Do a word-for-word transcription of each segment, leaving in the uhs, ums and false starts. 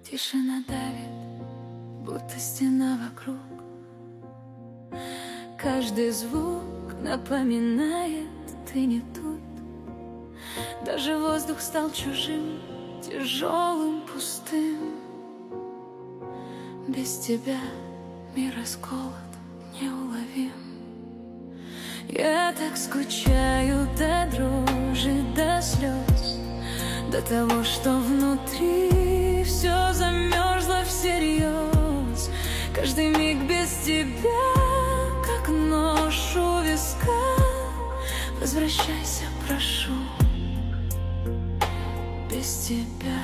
Тишина давит, будто стена вокруг. Каждый звук напоминает: ты не тут. Даже воздух стал чужим, тяжелым, пустым. Без тебя мир расколот, неуловим. Я так скучаю до дрожи, до слез, до того, что внутри все замерзло всерьез. Каждый миг без тебя, как нож у виска. Возвращайся, прошу. Без тебя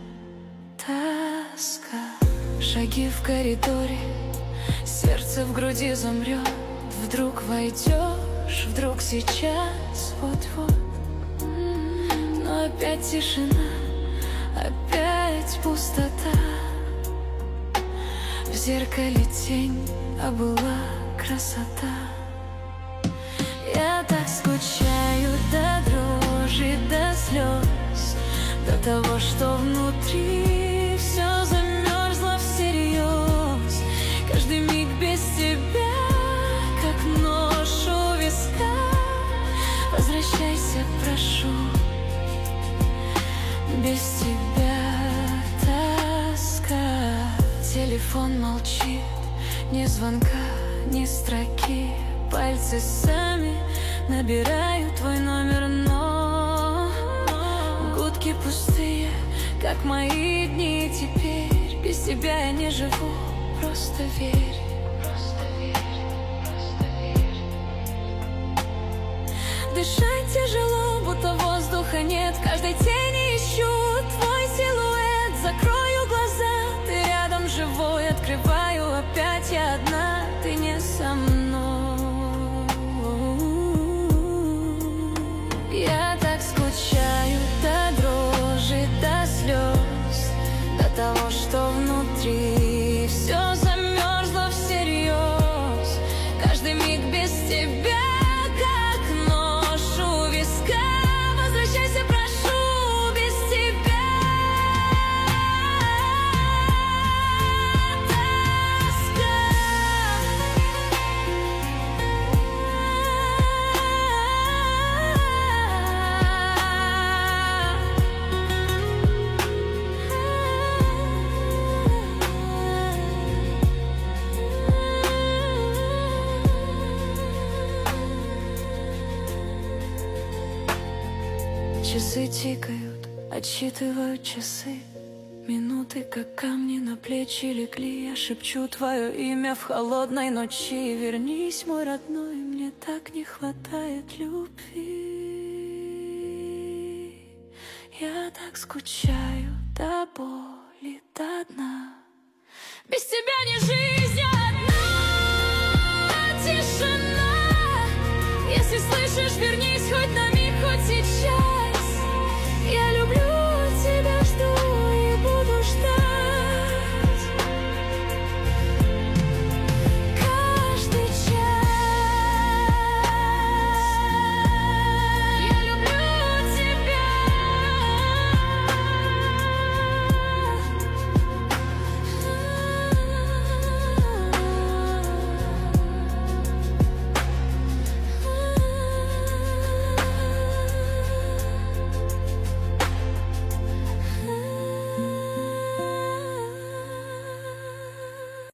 тоска. Шаги в коридоре, сердце в груди замрет. Вдруг войдешь, вдруг сейчас, вот-вот. Но опять тишина, опять пустота. В зеркале тень, а была красота. Я так скучаю до дрожи, до слез, до того, что внутри все замерзло всерьез. Каждый миг без тебя, как нож у виска. Возвращайся, прошу. Без тебя тоска. Телефон молчит, ни звонка, ни строки. Пальцы сами набирают твой номер, но гудки пустые, как мои дни теперь. Без тебя я не живу, просто верь. Дышать тяжело, будто воздуха нет. В каждой тени ищу твой силуэт. Закрою глаза, ты рядом живой. Открываю, опять я одна, ты не со мной. Я так скучаю до дрожи, до слез, до того, что внутри все замерзло всерьез. Каждый миг без тебя, часы тикают, отсчитывают часы. Минуты, как камни, на плечи легли. Я шепчу твое имя в холодной ночи. Вернись, мой родной, мне так не хватает любви. Я так скучаю до боли, до дна. Без тебя не жизнь, а одна тишина. Если слышишь, вернись.